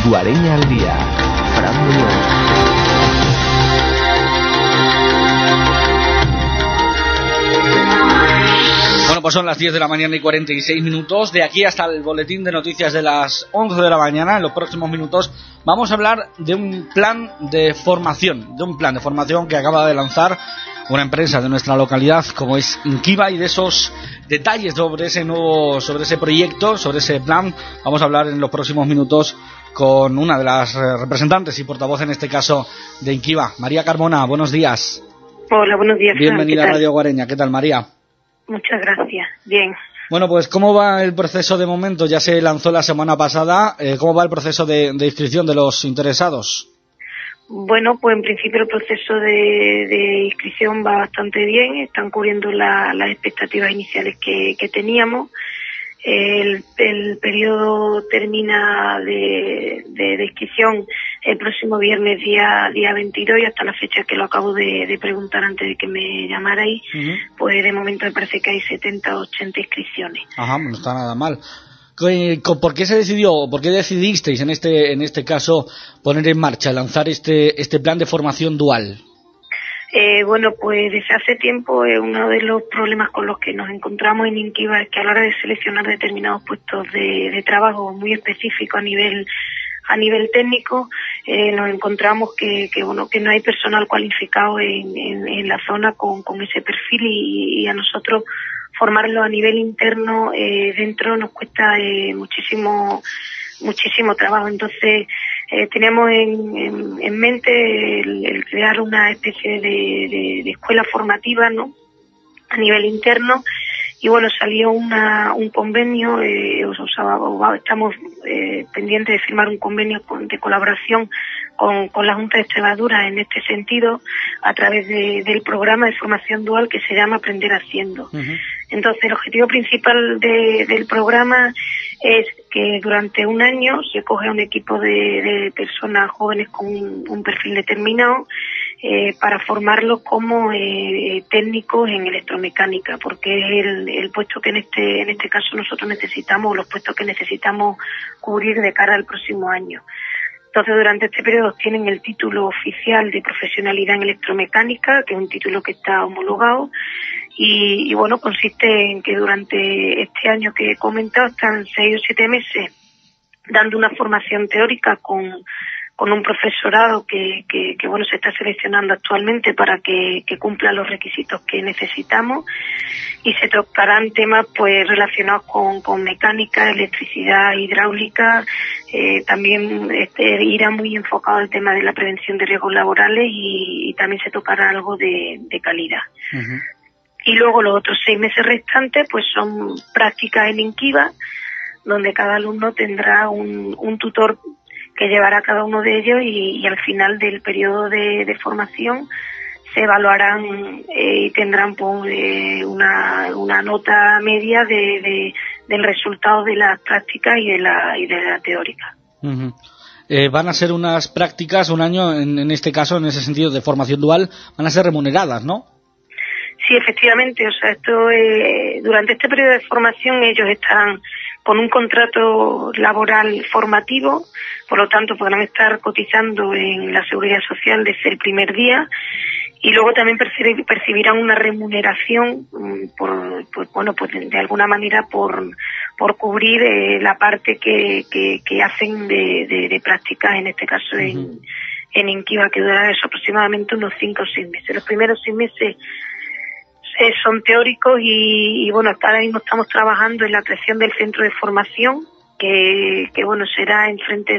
Guareña al día. Fran Muñoz. Bueno, pues son las 10 de la mañana y 46 minutos. De aquí hasta el boletín de noticias de las 11 de la mañana, en los próximos minutos, vamos a hablar de un plan de formación, que acaba de lanzar una empresa de nuestra localidad como es Inkiva, y de esos detalles sobre ese proyecto, sobre ese plan, vamos a hablar en los próximos minutos con una de las representantes y portavoz en este caso de Inkiva, María Carmona. Buenos días. Hola, buenos días. Bienvenida a Radio Guareña. ¿Qué tal, María? Muchas gracias. Bien. Bueno, pues ¿cómo va el proceso de momento? Ya se lanzó la semana pasada. ¿Cómo va el proceso de inscripción de los interesados? Bueno, pues en principio el proceso de inscripción va bastante bien. Están cubriendo las expectativas iniciales que teníamos. El periodo termina de inscripción el próximo viernes día 22, y hasta la fecha que lo acabo de preguntar antes de que me llamarais, pues de momento me parece que hay 70 o 80 inscripciones. Ajá, no está nada mal. ¿Por qué se decidió, por qué decidisteis en este caso poner en marcha, lanzar este plan de formación dual? Bueno, pues desde hace tiempo uno de los problemas con los que nos encontramos en Inkiva es que a la hora de seleccionar determinados puestos de trabajo muy específicos a nivel técnico, nos encontramos que no hay personal cualificado en la zona con ese perfil, y a nosotros formarlo a nivel interno dentro nos cuesta muchísimo trabajo. Entonces teníamos en mente el crear una especie de escuela formativa, ¿no?, a nivel interno. Y bueno, salió un convenio, estamos pendientes de firmar un convenio de colaboración con la Junta de Extremadura en este sentido, a través del programa de formación dual que se llama Aprender Haciendo. Entonces, el objetivo principal del programa es que durante un año se coge un equipo de personas jóvenes con un perfil determinado, para formarlos como técnicos en electromecánica, porque es el puesto que en este caso nosotros necesitamos, los puestos que necesitamos cubrir de cara al próximo año. Entonces, durante este periodo tienen el título oficial de profesionalidad en electromecánica, que es un título que está homologado, y bueno, consiste en que durante este año que he comentado están 6 o 7 meses dando una formación teórica con un profesorado que bueno, se está seleccionando actualmente para que cumpla los requisitos que necesitamos, y se tocarán temas pues relacionados con mecánica, electricidad, hidráulica. También irá muy enfocado al tema de la prevención de riesgos laborales, y también se tocará algo de calidad. Y luego los otros 6 meses restantes pues son prácticas en Inkiva, donde cada alumno tendrá un tutor que llevará a cada uno de ellos, y al final del periodo de formación se evaluarán y tendrán pues, una nota media del resultado de las prácticas y de la teórica. Van a ser unas prácticas, un año en este caso, en ese sentido de formación dual, van a ser remuneradas, ¿no? Sí, efectivamente. O sea, esto durante este periodo de formación ellos estarán con un contrato laboral formativo, por lo tanto podrán estar cotizando en la Seguridad Social desde el primer día, y luego también percibirán una remuneración de alguna manera por cubrir la parte que hacen de prácticas, en este caso en Inkiva, que durará eso aproximadamente unos 5 o 6 meses. Los primeros 6 meses son teóricos, y bueno, ahora mismo estamos trabajando en la creación del centro de formación, que bueno, será enfrente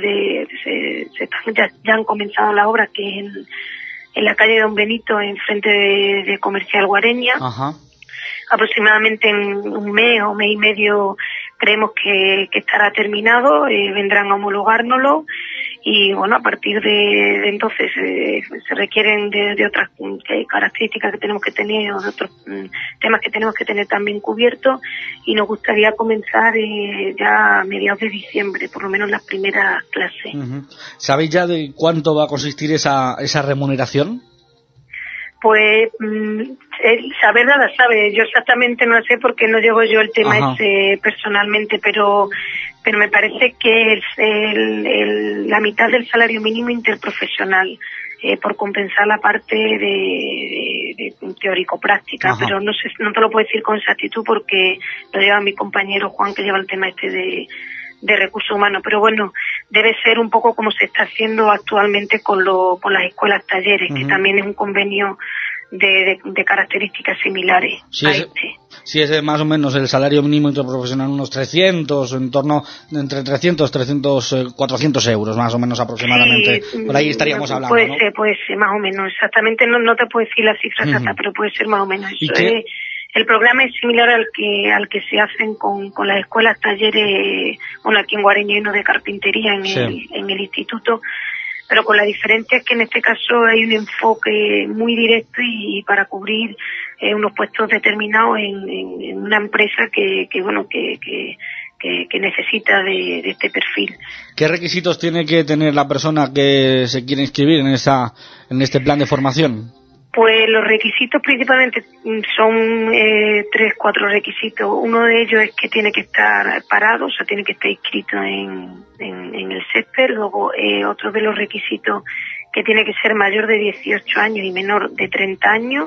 ya han comenzado la obra, que es en la calle Don Benito, enfrente de Comercial Guareña. Aproximadamente en un mes o mes y medio creemos que estará terminado, vendrán a homologárnoslo, y bueno, a partir de entonces se requieren de otras características que tenemos que tener, o de otros temas que tenemos que tener también cubiertos, y nos gustaría comenzar ya a mediados de diciembre, por lo menos las primeras clases. ¿Sabéis ya de cuánto va a consistir esa remuneración? Pues saber nada sabe. Yo exactamente no sé porque no llevo yo el tema ese personalmente, pero pero me parece que es la mitad del salario mínimo interprofesional, por compensar la parte de teórico-práctica. Ajá. Pero no sé, no te lo puedo decir con exactitud porque lo lleva mi compañero Juan, que lleva el tema de recursos humanos, pero bueno, debe ser un poco como se está haciendo actualmente con las escuelas talleres, que también es un convenio de características similares a este. Sí, es más o menos el salario mínimo interprofesional, unos 300, en torno entre 300, 400 euros, más o menos aproximadamente. Sí, por ahí estaríamos hablando, puede ser, más o menos. Exactamente, no te puedo decir la cifra exacta, pero puede ser más o menos eso. El programa es similar al que se hacen con las escuelas talleres, bueno, aquí en Guareña hay uno de carpintería en el instituto, pero con la diferencia es que en este caso hay un enfoque muy directo y para cubrir unos puestos determinados en una empresa que necesita de este perfil. ¿Qué requisitos tiene que tener la persona que se quiere inscribir en este plan de formación? Pues los requisitos principalmente son 3-4 requisitos. Uno de ellos es que tiene que estar parado, o sea, tiene que estar inscrito en el SESPE. Luego, otro de los requisitos que tiene que ser mayor de 18 años y menor de 30 años.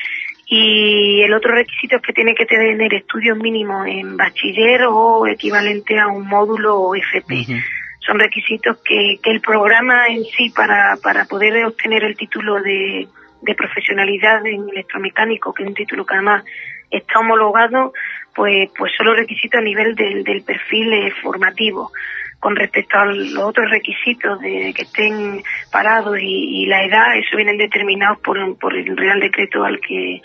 Y el otro requisito es que tiene que tener estudios mínimos en bachiller o equivalente a un módulo o FP. Uh-huh. Son requisitos que el programa en sí, para poder obtener el título de profesionalidad en electromecánico, que es un título que además está homologado, pues son los requisitos a nivel del perfil formativo. Con respecto a los otros requisitos de que estén parados y la edad, eso vienen determinados por el Real Decreto al que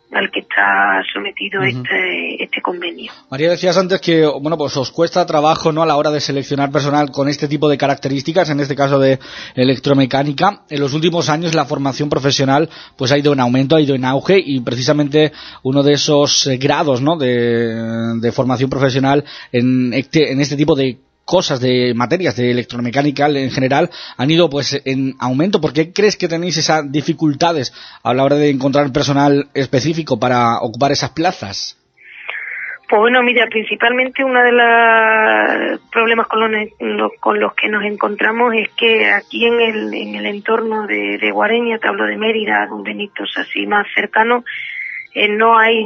está sometido este convenio. María, decías antes que pues os cuesta trabajo, ¿no?, a la hora de seleccionar personal con este tipo de características, en este caso de electromecánica. En los últimos años la formación profesional pues ha ido en aumento, ha ido en auge, y precisamente uno de esos grados, ¿no?, de formación profesional en este tipo de cosas, de materias de electromecánica en general, han ido pues en aumento. ¿Por qué crees que tenéis esas dificultades a la hora de encontrar personal específico para ocupar esas plazas? Pues bueno, mira, principalmente uno de los problemas con los que nos encontramos es que aquí en el entorno de Guareña, te hablo de Mérida, Don Benito, así más cercano, no hay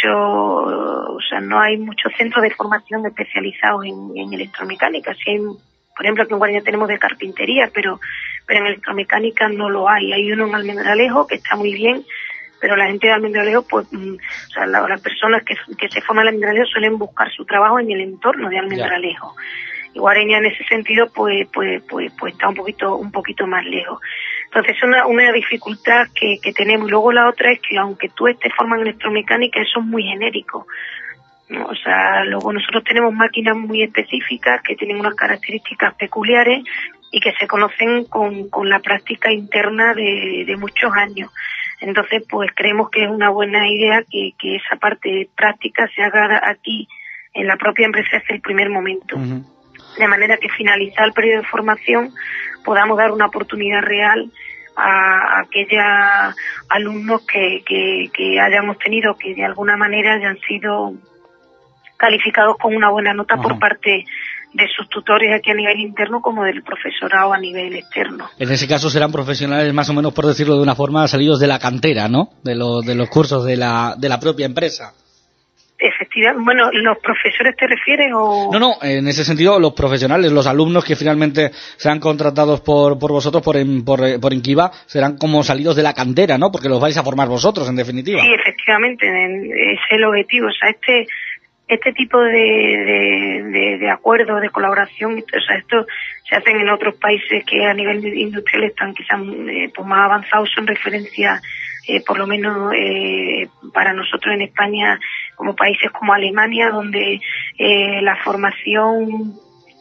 muchos centros de formación especializados en electromecánica. Sí hay, por ejemplo, aquí en Guareña tenemos de carpintería, pero en electromecánica no lo hay. Hay uno en Almendralejo que está muy bien, pero la gente de Almendralejo, pues, las personas que se forman en Almendralejo suelen buscar su trabajo en el entorno de Almendralejo. Y Guareña en ese sentido, pues está un poquito más lejos. Entonces, es una dificultad que tenemos. Luego la otra es que aunque tú estés formado en electromecánica, eso es muy genérico, ¿no? O sea, luego nosotros tenemos máquinas muy específicas que tienen unas características peculiares y que se conocen con la práctica interna de muchos años. Entonces, pues creemos que es una buena idea que esa parte práctica se haga aquí en la propia empresa desde el primer momento. Uh-huh. De manera que finalizar el periodo de formación podamos dar una oportunidad real a aquellos alumnos que hayamos tenido, que de alguna manera hayan sido calificados con una buena nota por parte de sus tutores aquí a nivel interno como del profesorado a nivel externo. En ese caso serán profesionales más o menos, por decirlo de una forma, salidos de la cantera, ¿no?, de los cursos de la propia empresa. Efectivamente. Bueno, ¿los profesores te refieres o...? No, en ese sentido, los profesionales, los alumnos que finalmente serán contratados por vosotros, por Inquiva, serán como salidos de la cantera, ¿no?, porque los vais a formar vosotros, en definitiva. Sí, efectivamente, ese es el objetivo. O sea, este tipo de acuerdos, de colaboración, o sea, esto se hacen en otros países que a nivel industrial están quizás pues más avanzados, son referencia, por lo menos para nosotros en España, como países como Alemania, donde la formación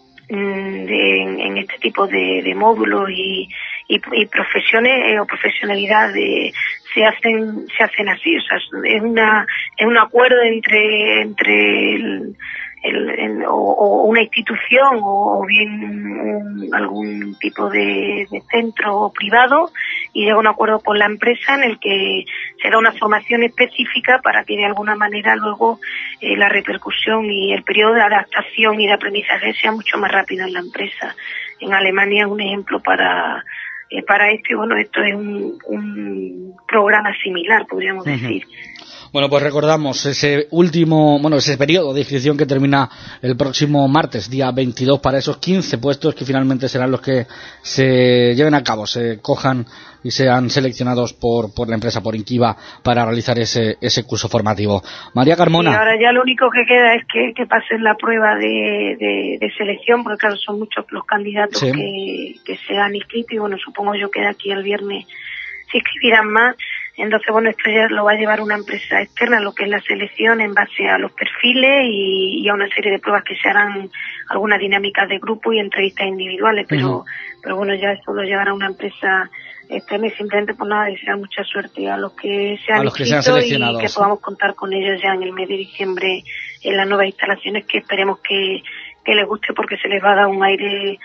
en este tipo de módulos y profesiones o profesionalidad se hacen así. O sea, es un acuerdo entre o una institución o bien algún tipo de centro privado, y llega a un acuerdo con la empresa en el que se da una formación específica para que de alguna manera luego la repercusión y el periodo de adaptación y de aprendizaje sea mucho más rápido en la empresa. En Alemania es un ejemplo para esto, y bueno, esto es un programa similar, podríamos decir. Bueno, pues recordamos ese periodo de inscripción que termina el próximo martes, día 22, para esos 15 puestos que finalmente serán los que se lleven a cabo, se cojan y sean seleccionados por la empresa, por Inkiva, para realizar ese curso formativo. María Carmona. Y ahora ya lo único que queda es que pasen la prueba de selección, porque claro, son muchos los candidatos que se han inscrito, y bueno, supongo yo que de aquí al viernes se inscribirán más. Entonces, bueno, esto ya lo va a llevar una empresa externa, lo que es la selección, en base a los perfiles y a una serie de pruebas que se harán, algunas dinámicas de grupo y entrevistas individuales, pero bueno, ya eso lo llevará una empresa externa, y simplemente por nada desear mucha suerte a los que se han inscrito y que podamos contar con ellos ya en el mes de diciembre en las nuevas instalaciones, que esperemos que les guste, porque se les va a dar un aire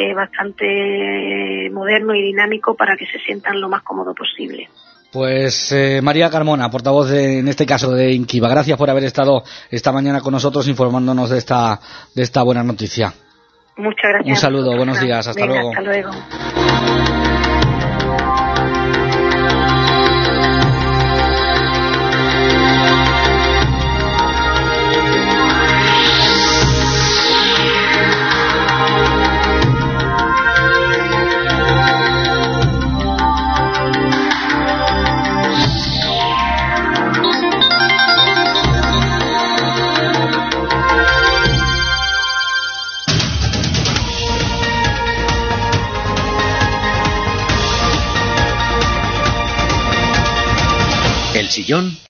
bastante moderno y dinámico para que se sientan lo más cómodo posible. Pues María Carmona, portavoz en este caso de Inkiva, gracias por haber estado esta mañana con nosotros informándonos de esta buena noticia. Muchas gracias. Un saludo, buenos días, hasta luego. Hasta luego. El Sillón